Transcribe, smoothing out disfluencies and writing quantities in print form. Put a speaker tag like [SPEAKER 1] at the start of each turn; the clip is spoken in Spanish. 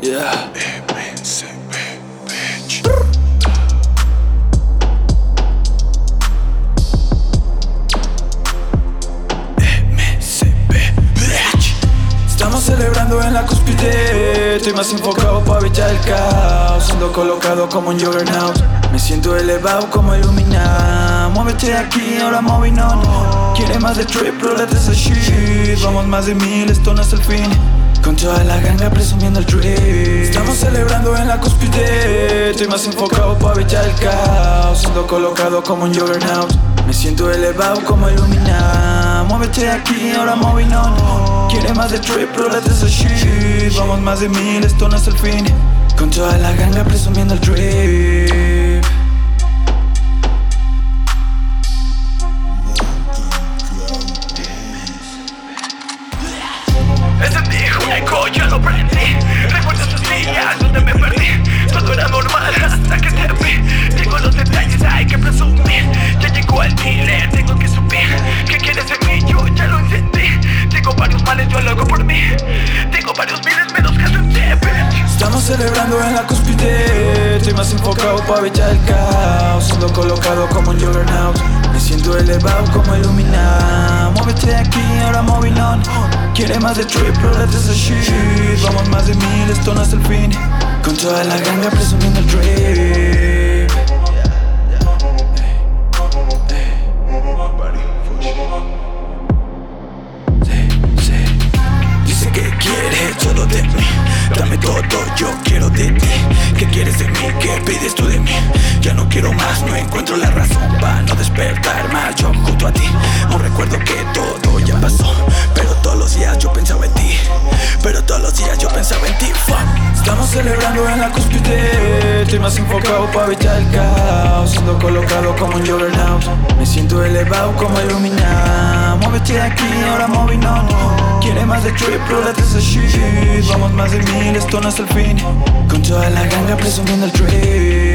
[SPEAKER 1] Yeah.
[SPEAKER 2] MCB, bitch.
[SPEAKER 1] MCB, bitch. Estamos celebrando en la cúspide. Estoy más enfocado pa' evitar el caos. Siendo colocado como un juggernaut. Me siento elevado como Illuminati. Muévete aquí, ahora moving on. Quiere más de trip, rólate esa shit. Vamos más de 1000, esto no es el fin. Con toda la ganga presumiendo el drip. Estamos celebrando en la cúspide. Estoy más enfocado pa' evitar el caos. Siendo colocado como un juggernaut. Me siento elevado como Illuminati. Muévete aquí, ahora moving on. Quiere más de trip, rólate esa shit. Vamos más de 1000, esto no es el fin. Con toda la ganga presumiendo el drip.
[SPEAKER 3] Encendí un eco, ya lo prendí. Recuerdo esos días donde me perdí. Todo era normal hasta que te vi. Tengo los detalles, hay que presumir. Ya llegó el dealer, tengo que subir. ¿Qué quieres de mí? Yo ya lo entendí. Tengo varios males, yo lo hago por mí. Tengo varios miles, menos caso en ti.
[SPEAKER 1] Estamos celebrando en la cúspide. Estoy más enfocado pa' evitar el caos. Siendo colocado como un juggernaut. Me siento elevado como Illuminati. Muévete aquí, ahora moving on. Quiere más de trip, rólate esa shit. Vamos más de 1000, esto no es el fin. Con toda la ganga presumiendo el drip.
[SPEAKER 3] Dice que quiere todo de mí. Dame todo, yo quiero de ti. ¿Qué quieres de mí? ¿Qué pides tú de mí? Ya no quiero más, no encuentro la razón para no despertar más. Yo junto a ti, aún recuerdo que todo ya pasó. Pero todos los días yo pensaba en ti. Pero todos los días yo pensaba en ti. Fuck.
[SPEAKER 1] Estamos celebrando en la cúspide. Estoy más enfocado pa' evitar el caos. Siendo colocado como un juggernaut. Me siento elevado como Illuminati. Muévete aquí, ahora moving on. Quiere más de trip, rólate esa shit. Vamos más de 1000, esto no es el fin. Con toda la ganga presumiendo el drip.